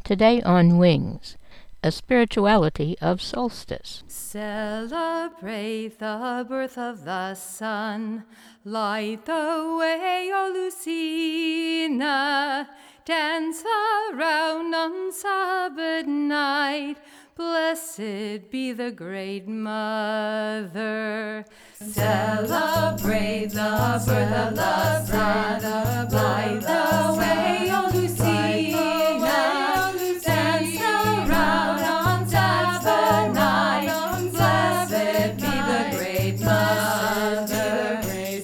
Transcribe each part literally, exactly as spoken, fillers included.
Today on Wings, a spirituality of solstice. Celebrate the birth of the sun, light the way, O Lucina, dance around on Sabbath night, blessed be the great mother. Celebrate the birth of the sun, light the way, O Lucina, dance around on Sabbath night, blessed be the great mother.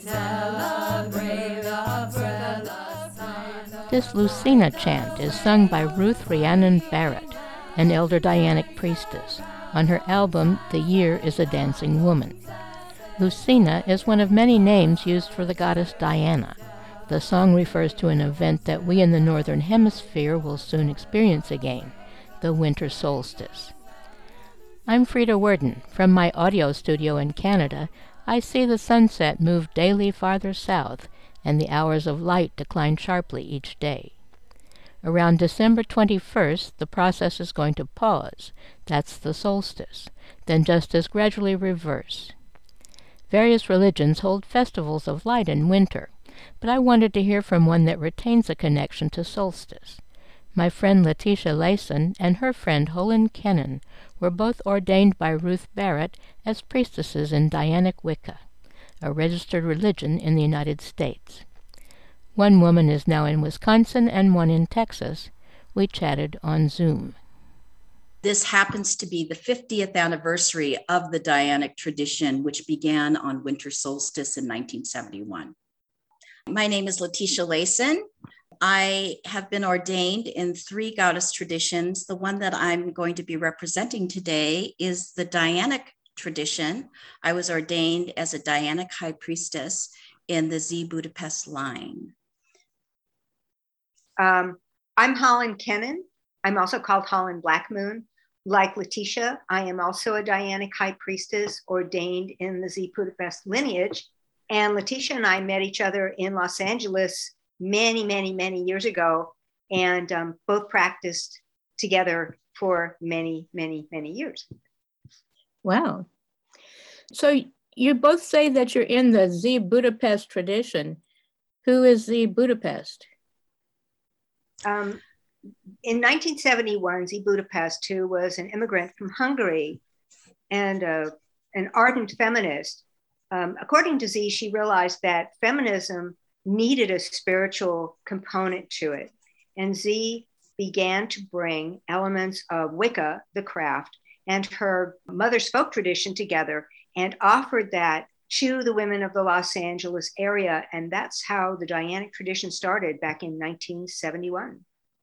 Celebrate the birth of the sun. This Lucina chant is sung by Ruth Rhiannon Barrett, an elder Dianic priestess, on her album The Year is a Dancing Woman. Lucina is one of many names used for the goddess Diana. The song refers to an event that we in the Northern Hemisphere will soon experience again, the winter solstice. I'm Frida Worden. From my audio studio in Canada, I see the sunset move daily farther south, and the hours of light decline sharply each day. Around December twenty-first, the process is going to pause. That's the solstice, then just as gradually reverse. Various religions hold festivals of light in winter, but I wanted to hear from one that retains a connection to solstice. My friend Letitia Layson and her friend Helen Kennan were both ordained by Ruth Barrett as priestesses in Dianic Wicca, a registered religion in the United States. One woman is now in Wisconsin and one in Texas. We chatted on Zoom. This happens to be the fiftieth anniversary of the Dianic tradition, which began on winter solstice in nineteen seventy-one. My name is Letitia Layson. I have been ordained in three goddess traditions. The one that I'm going to be representing today is the Dianic tradition. I was ordained as a Dianic high priestess in the Z Budapest line. Um, I'm Holland Kennan. I'm also called Holland Blackmoon. Like Letitia, I am also a Dianic high priestess ordained in the Z Budapest lineage. And Letitia and I met each other in Los Angeles many, many, many years ago, and um, both practiced together for many, many, many years. Wow. So you both say that you're in the Z Budapest tradition. Who is Z Budapest? Um, in nineteen seventy-one, Z Budapest, who was an immigrant from Hungary and uh, an ardent feminist, um, according to Z, she realized that feminism needed a spiritual component to it. And Z began to bring elements of Wicca, the craft, and her mother's folk tradition together and offered that to the women of the Los Angeles area. And that's how the Dianic tradition started back in nineteen seventy-one.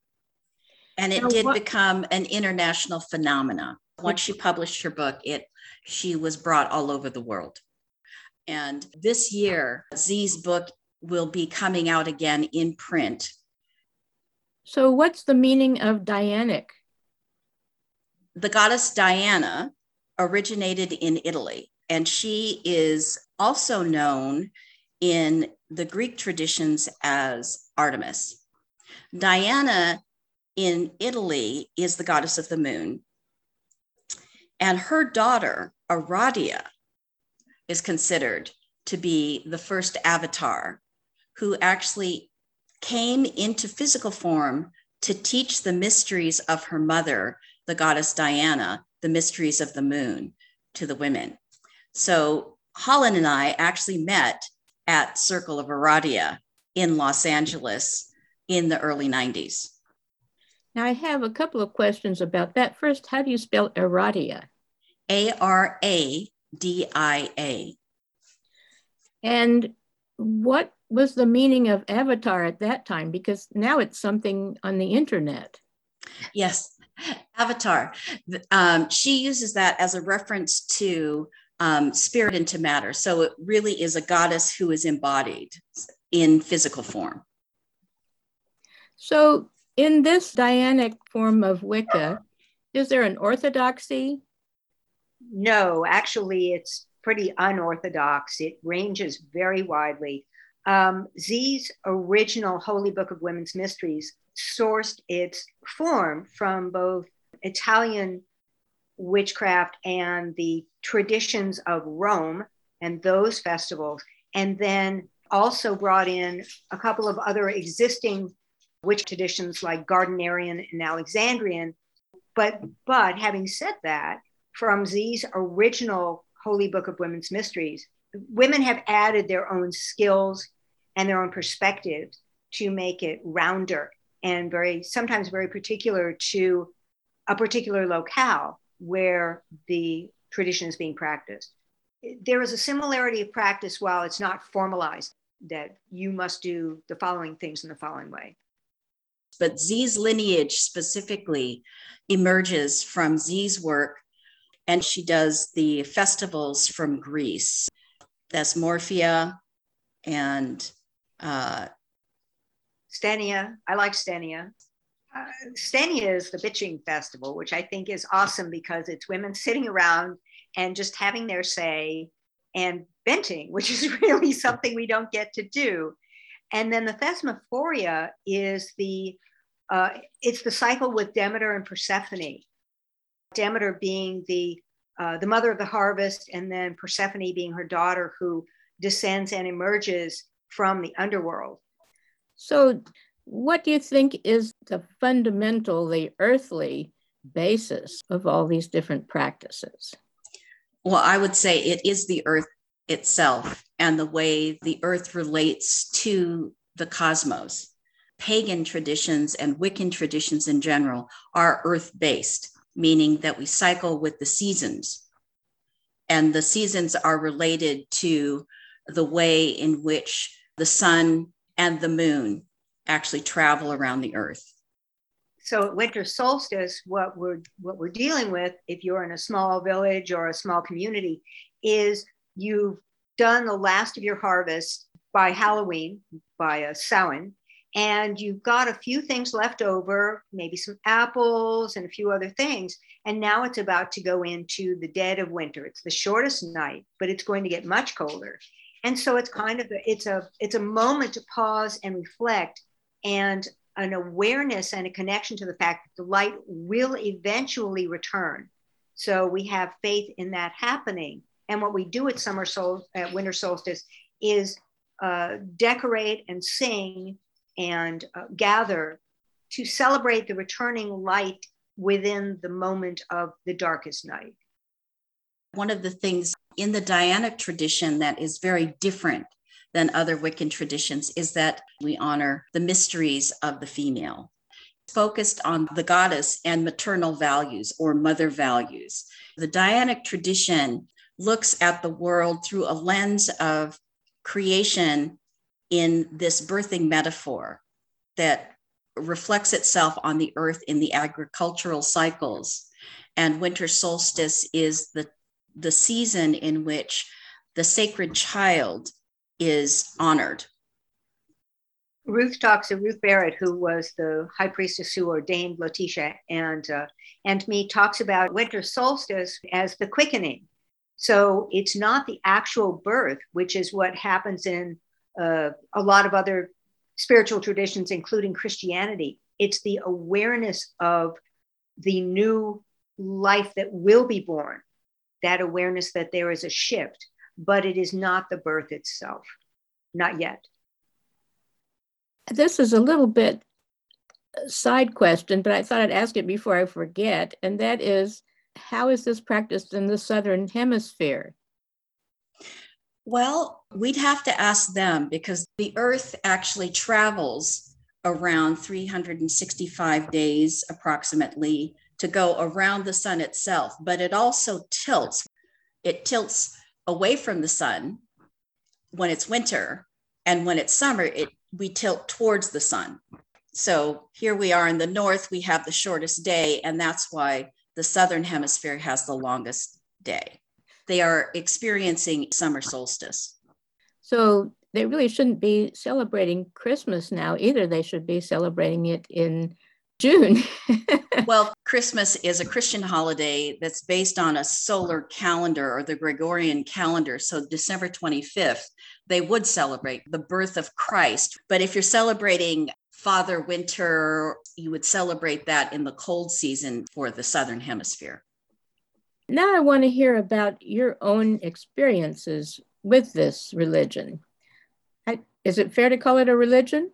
And it Now, did what- become an international phenomenon. Once she published her book, it she was brought all over the world. And this year, Z's book will be coming out again in print. So what's the meaning of Dianic? The goddess Diana originated in Italy, and she is also known in the Greek traditions as Artemis. Diana in Italy is the goddess of the moon, and her daughter, Aradia, is considered to be the first avatar who actually came into physical form to teach the mysteries of her mother, the goddess Diana, the mysteries of the moon to the women. So Holland and I actually met at Circle of Aradia in Los Angeles in the early nineties. Now I have a couple of questions about that. First, how do you spell Aradia? A R A D I A. And what was the meaning of avatar at that time? Because now it's something on the internet. Yes, avatar. Um, she uses that as a reference to um, spirit into matter. So it really is a goddess who is embodied in physical form. So in this Dianic form of Wicca, is there an orthodoxy? No, actually, it's pretty unorthodox. It ranges very widely. Um, Z's original Holy Book of Women's Mysteries sourced its form from both Italian witchcraft and the traditions of Rome and those festivals, and then also brought in a couple of other existing witch traditions like Gardnerian and Alexandrian. But, but having said that, from Z's original Holy Book of Women's Mysteries, women have added their own skills and their own perspectives to make it rounder and very, sometimes very particular to a particular locale where the tradition is being practiced. There is a similarity of practice while it's not formalized, that you must do the following things in the following way. But Z's lineage specifically emerges from Z's work, and she does the festivals from Greece. That's Morphia and uh, Stania. I like Stania. Uh, Stania is the bitching festival, which I think is awesome because it's women sitting around and just having their say and venting, which is really something we don't get to do. And then the Thesmophoria is the, uh, it's the cycle with Demeter and Persephone. Demeter being the, uh, the mother of the harvest, and then Persephone being her daughter who descends and emerges from the underworld. So what do you think is the fundamental, the earthly basis of all these different practices? Well, I would say it is the earth itself and the way the earth relates to the cosmos. Pagan traditions and Wiccan traditions in general are earth-based, meaning that we cycle with the seasons. And the seasons are related to the way in which the sun and the moon actually travel around the earth. So at winter solstice, what we're what we're dealing with, if you're in a small village or a small community, is you've done the last of your harvest by Halloween, by a Samhain, and you've got a few things left over, maybe some apples and a few other things. And now it's about to go into the dead of winter. It's the shortest night, but it's going to get much colder. And so it's kind of, a, it's a, it's a moment to pause and reflect, and an awareness and a connection to the fact that the light will eventually return. So we have faith in that happening. And what we do at summer sol- at winter solstice is uh, decorate and sing and uh, gather to celebrate the returning light within the moment of the darkest night. One of the things in the Dianic tradition that is very different than other Wiccan traditions is that we honor the mysteries of the female. It's focused on the goddess and maternal values or mother values. The Dianic tradition looks at the world through a lens of creation in this birthing metaphor that reflects itself on the earth in the agricultural cycles. And winter solstice is the, the season in which the sacred child is honored. Ruth talks of Ruth Barrett, who was the high priestess who ordained Letitia and uh, and me, talks about winter solstice as the quickening. So it's not the actual birth, which is what happens in uh, a lot of other spiritual traditions, including Christianity. It's the awareness of the new life that will be born, that awareness that there is a shift, but it is not the birth itself, not yet. This is a little bit side question, but I thought I'd ask it before I forget, and that is, how is this practiced in the Southern Hemisphere? Well, we'd have to ask them, because the earth actually travels around three hundred sixty-five days approximately to go around the sun itself, but it also tilts. It tilts away from the sun when it's winter, and when it's summer, it we tilt towards the sun. So here we are in the north, we have the shortest day, and that's why the Southern Hemisphere has the longest day. They are experiencing summer solstice. So they really shouldn't be celebrating Christmas now either. They should be celebrating it in June. Well, Christmas is a Christian holiday that's based on a solar calendar or the Gregorian calendar. So December twenty-fifth, they would celebrate the birth of Christ. But if you're celebrating Father Winter, you would celebrate that in the cold season for the Southern Hemisphere. Now I want to hear about your own experiences with this religion. I, is it fair to call it a religion?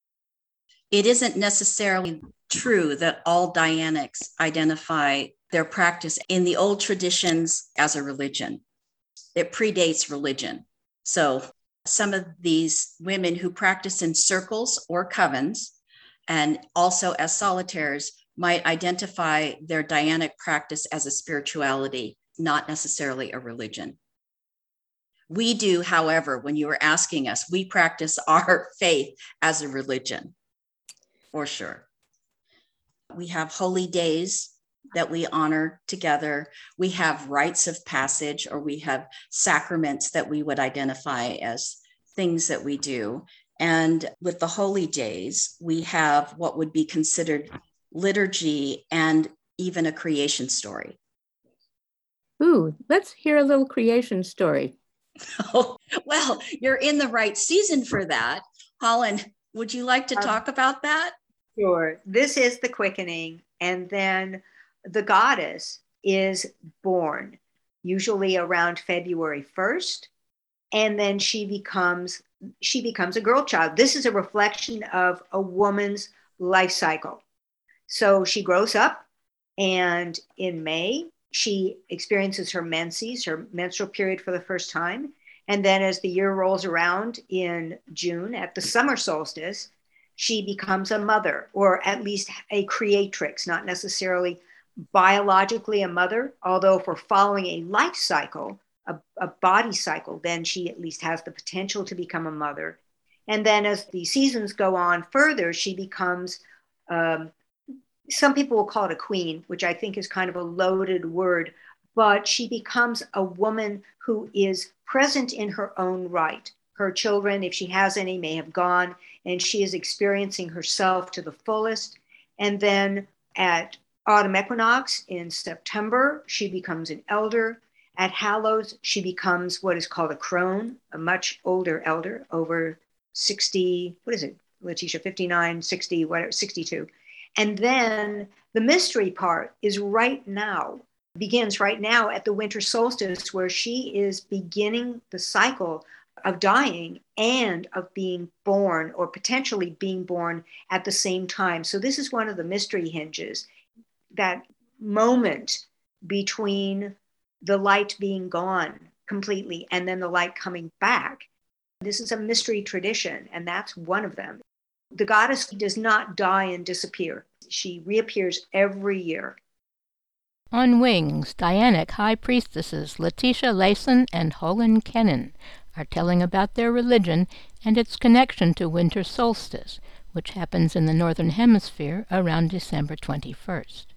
It isn't necessarily true that all Dianics identify their practice in the old traditions as a religion. It predates religion. So some of these women who practice in circles or covens and also as solitaires might identify their Dianic practice as a spirituality, not necessarily a religion. We do, however, when you were asking us, we practice our faith as a religion, for sure. We have holy days that we honor together. We have rites of passage, or we have sacraments that we would identify as things that we do. And with the holy days, we have what would be considered liturgy and even a creation story. Ooh, let's hear a little creation story. Oh, well, you're in the right season for that. Holland, would you like to Um, talk about that? Sure. This is the quickening. And then the goddess is born, usually around February first. And then she becomes she becomes a girl child. This is a reflection of a woman's life cycle. So she grows up, and in May, she experiences her menses, her menstrual period for the first time. And then as the year rolls around in June at the summer solstice, she becomes a mother, or at least a creatrix, not necessarily biologically a mother, although if we're following a life cycle, a, a body cycle, then she at least has the potential to become a mother. And then as the seasons go on further, she becomes, um, some people will call it a queen, which I think is kind of a loaded word, but she becomes a woman who is present in her own right. Her children, if she has any, may have gone, and she is experiencing herself to the fullest. And then at autumn equinox in September, she becomes an elder. At Hallows, she becomes what is called a crone, a much older elder, over sixty, what is it, Letitia, fifty-nine, sixty, whatever, sixty-two. And then the mystery part is right now, begins right now at the winter solstice, where she is beginning the cycle of dying and of being born, or potentially being born at the same time. So this is one of the mystery hinges, that moment between the light being gone completely and then the light coming back. This is a mystery tradition, and that's one of them. The goddess does not die and disappear. She reappears every year. On Wings, Dianic high priestesses Letitia Layson and Holland Kennan are telling about their religion and its connection to winter solstice, which happens in the Northern Hemisphere around December twenty-first.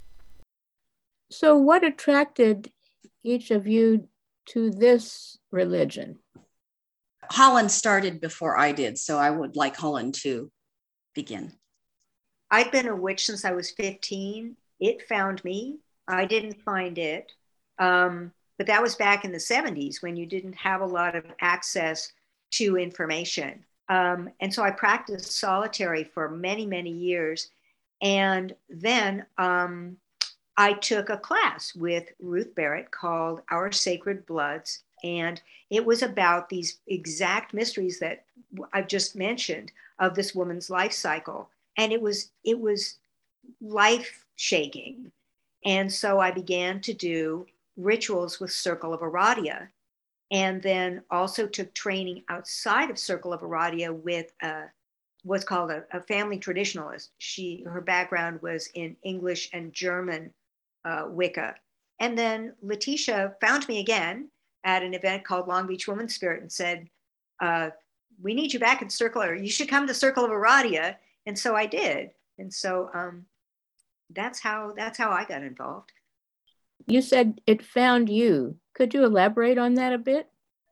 So what attracted each of you to this religion? Holland started before I did, so I would like Holland to begin. I've been a witch since I was fifteen. It found me. I didn't find it. Um, but that was back in the seventies, when you didn't have a lot of access to information. Um, and so I practiced solitary for many, many years. And then um, I took a class with Ruth Barrett called Our Sacred Bloods. And it was about these exact mysteries that I've just mentioned of this woman's life cycle. And it was, it was life shaking. And so I began to do rituals with Circle of Aradia, and then also took training outside of Circle of Aradia with uh, what's called a, a family traditionalist. She, her background was in English and German uh, Wicca. And then Letitia found me again at an event called Long Beach Women's Spirit and said, uh, we need you back in Circle, or you should come to Circle of Aradia. And so I did. And so um, that's how that's how I got involved. You said it found you. Could you elaborate on that a bit?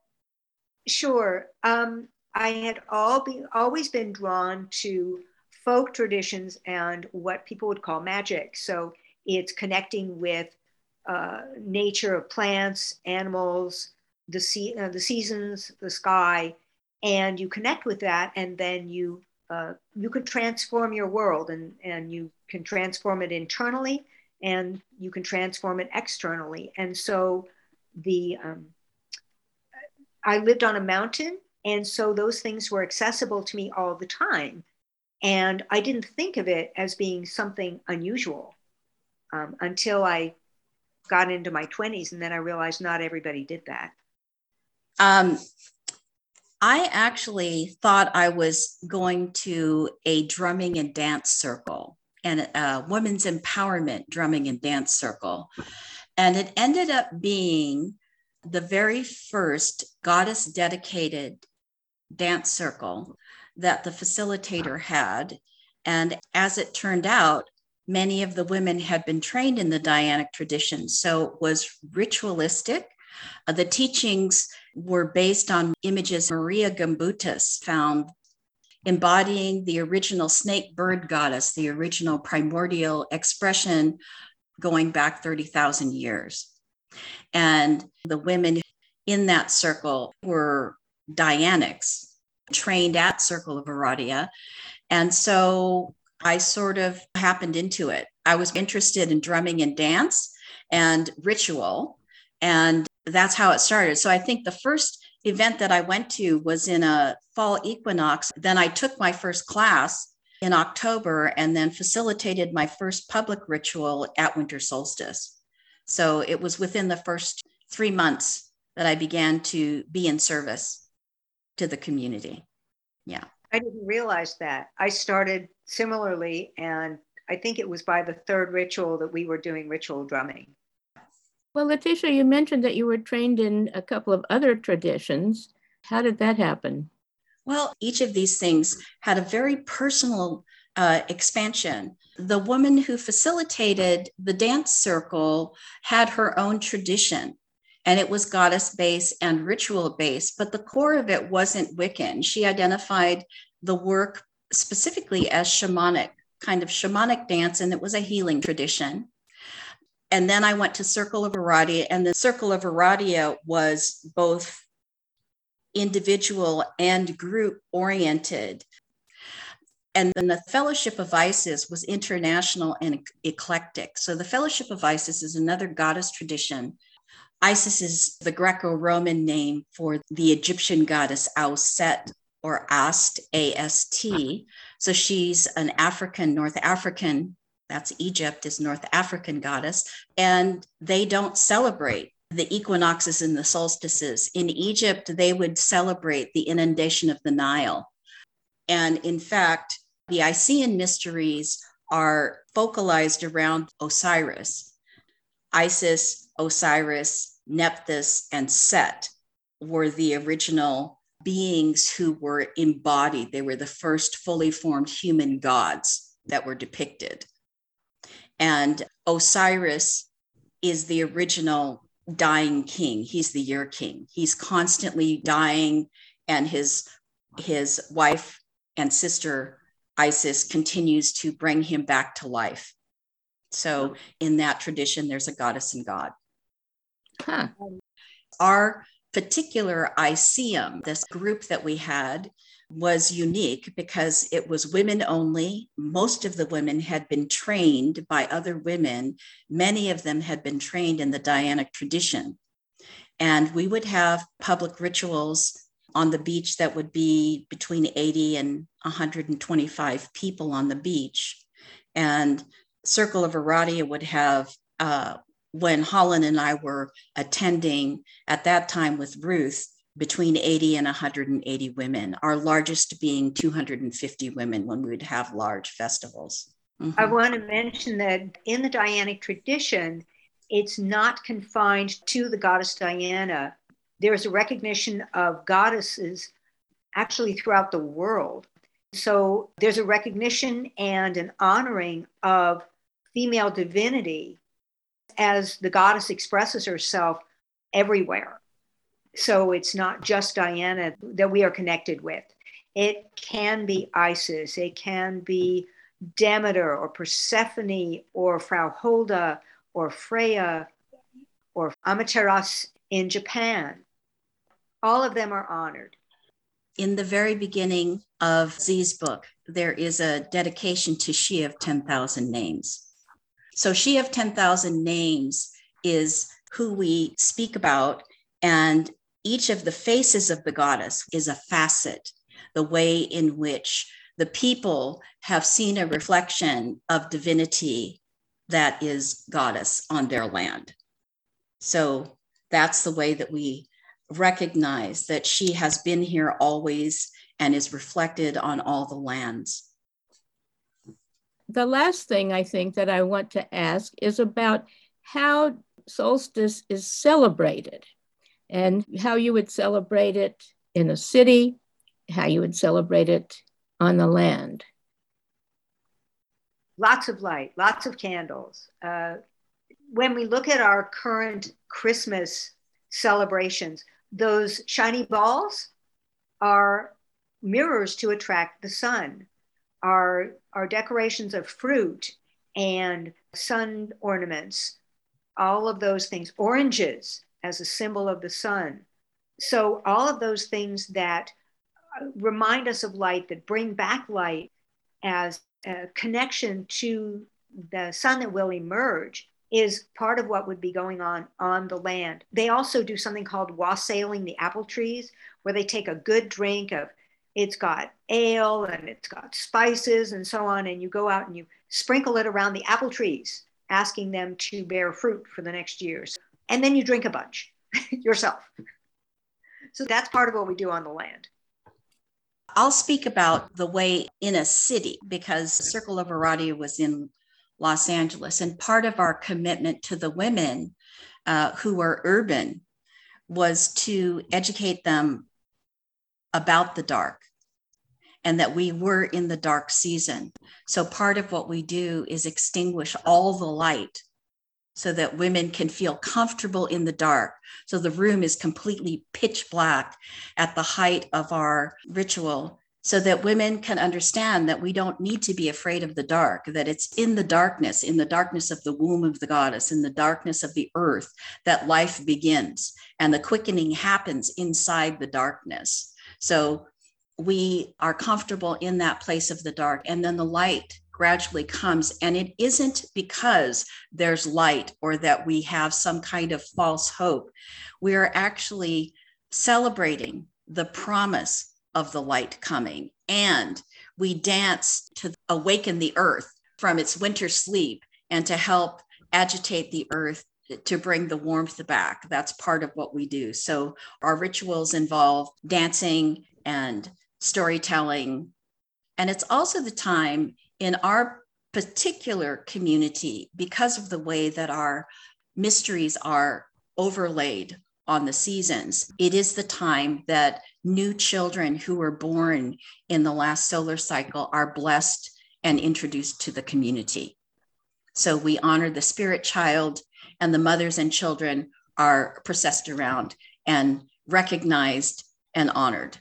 Sure. Um, I had all be, always been drawn to folk traditions and what people would call magic. So it's connecting with uh, nature of plants, animals, the, se- uh, the seasons, the sky, and you connect with that, and then you uh, you can transform your world, and, and you can transform it internally, and you can transform it externally. And so the um, I lived on a mountain, and so those things were accessible to me all the time. And I didn't think of it as being something unusual um, until I got into my twenties, and then I realized not everybody did that. Um, I actually thought I was going to a drumming and dance circle, and a women's empowerment drumming and dance circle. And it ended up being the very first goddess dedicated dance circle that the facilitator had. And as it turned out, many of the women had been trained in the Dianic tradition. So it was ritualistic. Uh, the teachings were based on images Maria Gimbutas found embodying the original snake bird goddess, the original primordial expression going back thirty thousand years. And the women in that circle were Dianics, trained at Circle of Aradia. And so I sort of happened into it. I was interested in drumming and dance and ritual, and that's how it started. So I think the first event that I went to was in a fall equinox. Then I took my first class in October and then facilitated my first public ritual at winter solstice. So it was within the first three months that I began to be in service to the community. Yeah. I didn't realize that. I started similarly, and I think it was by the third ritual that we were doing ritual drumming. Well, Letitia, you mentioned that you were trained in a couple of other traditions. How did that happen? Well, each of these things had a very personal uh, expansion. The woman who facilitated the dance circle had her own tradition, and it was goddess-based and ritual-based, but the core of it wasn't Wiccan. She identified the work specifically as shamanic, kind of shamanic dance, and it was a healing tradition. And then I went to Circle of Aradia, and the Circle of Aradia was both individual and group oriented. And then the Fellowship of Isis was international and eclectic. So the Fellowship of Isis is another goddess tradition. Isis is the Greco-Roman name for the Egyptian goddess Auset, or Ast, A S T. So she's an African, North African, that's Egypt, is North African goddess. And they don't celebrate the equinoxes and the solstices. In Egypt, they would celebrate the inundation of the Nile. And in fact, the Isean mysteries are focalized around Osiris. Isis, Osiris, Nephthys, and Set were the original beings who were embodied. They were the first fully formed human gods that were depicted. And Osiris is the original dying king. He's the year king. He's constantly dying, and his, his wife and sister Isis continues to bring him back to life. So in that tradition, there's a goddess and god. Huh. Our particular Iseum, this group that we had, was unique because it was women only. Most of the women had been trained by other women. Many of them had been trained in the Dianic tradition. And we would have public rituals on the beach that would be between eighty and one hundred twenty-five people on the beach. And Circle of Aradia would have, uh, when Holland and I were attending at that time with Ruth, between eighty and one hundred eighty women, our largest being two hundred fifty women when we would have large festivals. Mm-hmm. I want to mention that in the Dianic tradition, it's not confined to the goddess Diana. There's a recognition of goddesses actually throughout the world. So there's a recognition and an honoring of female divinity as the goddess expresses herself everywhere. So it's not just Diana that we are connected with. It can be Isis, it can be Demeter or Persephone or Frau Holda or Freya or Amaterasu in Japan. All of them are honored. In the very beginning of Z's book, there is a dedication to She of ten thousand Names. So She of ten thousand Names is who we speak about, and each of the faces of the goddess is a facet, the way in which the people have seen a reflection of divinity that is goddess on their land. So that's the way that we recognize that she has been here always and is reflected on all the lands. The last thing I think that I want to ask is about how solstice is celebrated and how you would celebrate it in a city, how you would celebrate it on the land. Lots of light, lots of candles. Uh, when we look at our current Christmas celebrations, those shiny balls are mirrors to attract the sun. Our, our decorations of fruit and sun ornaments, all of those things, oranges as a symbol of the sun. So all of those things that remind us of light, that bring back light as a connection to the sun that will emerge, is part of what would be going on on the land. They also do something called wassailing the apple trees, where they take a good drink of, it's got ale and it's got spices and so on, and you go out and you sprinkle it around the apple trees, asking them to bear fruit for the next years. And then you drink a bunch yourself. So that's part of what we do on the land. I'll speak about the way in a city, because Circle of Aradia was in Los Angeles, and part of our commitment to the women uh, who were urban was to educate them about the dark, and that we were in the dark season. So part of what we do is extinguish all the light so that women can feel comfortable in the dark. So the room is completely pitch black at the height of our ritual, so that women can understand that we don't need to be afraid of the dark, that it's in the darkness, in the darkness of the womb of the goddess, in the darkness of the earth, that life begins, and the quickening happens inside the darkness. So we are comfortable in that place of the dark, and then the light gradually comes. And it isn't because there's light or that we have some kind of false hope. We are actually celebrating the promise of the light coming. And we dance to awaken the earth from its winter sleep and to help agitate the earth to bring the warmth back. That's part of what we do. So our rituals involve dancing and storytelling. And it's also the time in our particular community, because of the way that our mysteries are overlaid on the seasons, it is the time that new children who were born in the last solar cycle are blessed and introduced to the community. So we honor the spirit child, and the mothers and children are processed around and recognized and honored.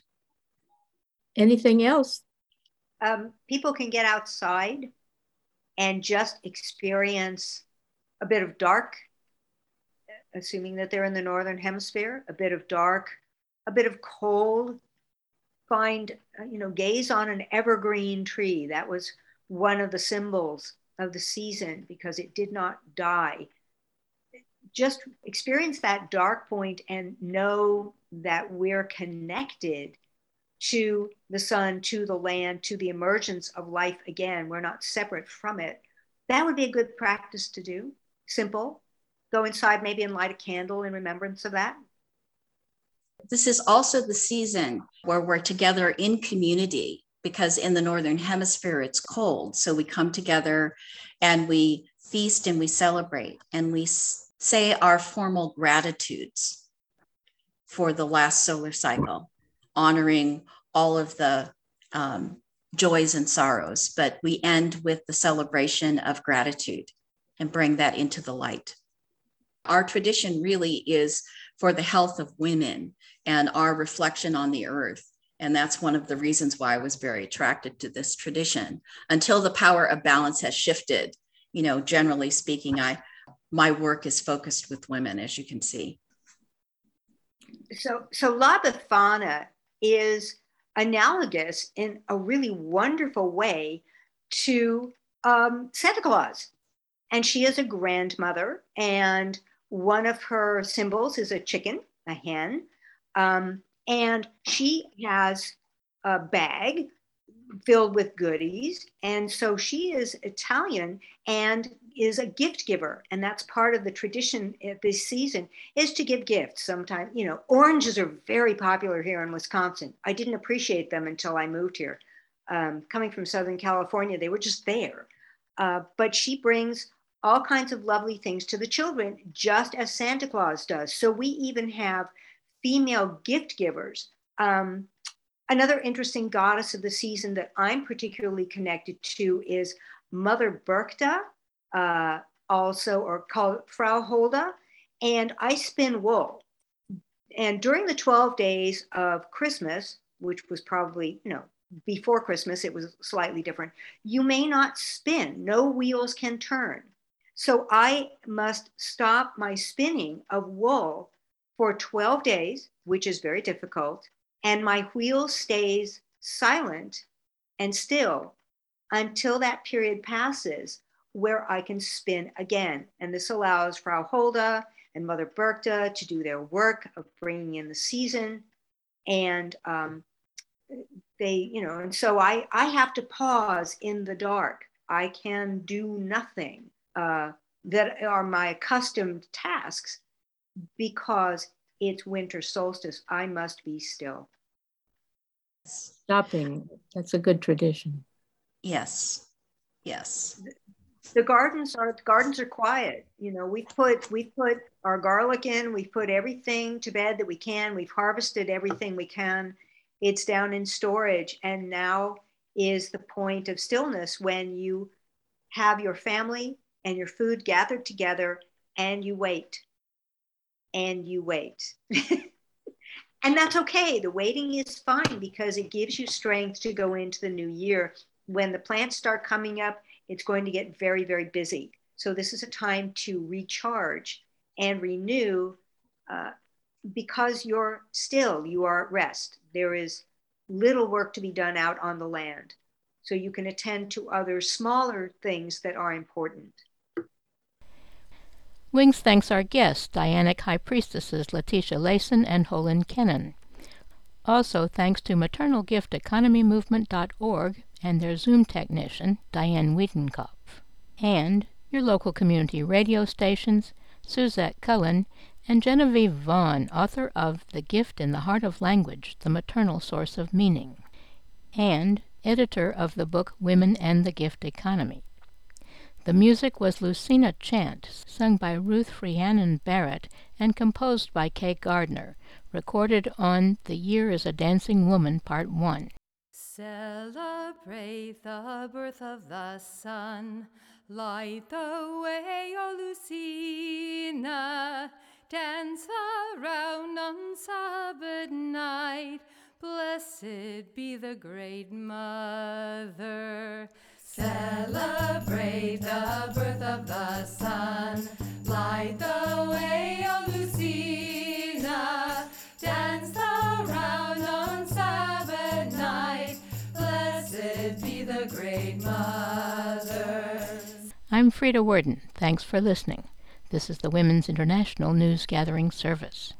Anything else? Um, people can get outside and just experience a bit of dark, assuming that they're in the Northern Hemisphere, a bit of dark, a bit of cold. Find, you know, gaze on an evergreen tree. That was one of the symbols of the season because it did not die. Just experience that dark point and know that we're connected to the sun, to the land, to the emergence of life again. We're not separate from it. That would be a good practice to do. Simple. Go inside maybe and light a candle in remembrance of that. This is also the season where we're together in community, because in the Northern Hemisphere, it's cold. So we come together and we feast and we celebrate and we say our formal gratitudes for the last solar cycle, honoring all of the um, joys and sorrows. But we end with the celebration of gratitude and bring that into the light. Our tradition really is for the health of women and our reflection on the earth. And that's one of the reasons why I was very attracted to this tradition. Until the power of balance has shifted, you know, generally speaking, I my work is focused with women, as you can see. So, so La Befana is analogous in a really wonderful way to um, Santa Claus. And she is a grandmother, and one of her symbols is a chicken, a hen. Um, and she has a bag filled with goodies. And so she is Italian and is a gift giver. And that's part of the tradition at this season, is to give gifts. Sometimes, you know, oranges are very popular here in Wisconsin. I didn't appreciate them until I moved here. Um, coming from Southern California, they were just there. Uh, but she brings all kinds of lovely things to the children, just as Santa Claus does. So we even have female gift givers. Um, another interesting goddess of the season that I'm particularly connected to is Mother Berchta, uh, also, or called Frau Holda, and I spin wool. And during the twelve days of Christmas, which was probably, you know, before Christmas, it was slightly different, you may not spin, no wheels can turn. So I must stop my spinning of wool for twelve days, which is very difficult, and my wheel stays silent and still until that period passes where I can spin again. And this allows Frau Holda and Mother Berchta to do their work of bringing in the season. And um, they, you know, and so I, I have to pause in the dark. I can do nothing uh, that are my accustomed tasks because it's winter solstice. I must be still. Stopping, that's a good tradition. Yes, yes. The gardens are the gardens are quiet. You know, we put we put our garlic in, we put everything to bed that we can. We've harvested everything we can. It's down in storage, and now is the point of stillness when you have your family and your food gathered together, and you wait, and you wait. And that's okay. The waiting is fine because it gives you strength to go into the new year. When the plants start coming up, it's going to get very, very busy. So this is a time to recharge and renew uh, because you're still, you are at rest. There is little work to be done out on the land. So you can attend to other smaller things that are important. Wings thanks our guests, Dianic High Priestesses Letitia Layson and Holin Kennan. Also thanks to maternal gift economy movement dot org and their Zoom technician, Diane Wiedenkopf. And your local community radio stations, Suzette Cullen, and Genevieve Vaughn, author of The Gift in the Heart of Language, The Maternal Source of Meaning, and editor of the book Women and the Gift Economy. The music was Lucina Chant, sung by Ruth Rhiannon Barrett and composed by Kay Gardner, recorded on The Year is a Dancing Woman, Part one. Celebrate the birth of the sun, light the way, O Lucina, dance around on Sabbath night, blessed be the great mother. Celebrate the birth of the sun, light the way, O Lucina, dance around on Sabbath night, blessed be the great mother. I'm Frida Worden. Thanks for listening. This is the Women's International News Gathering Service.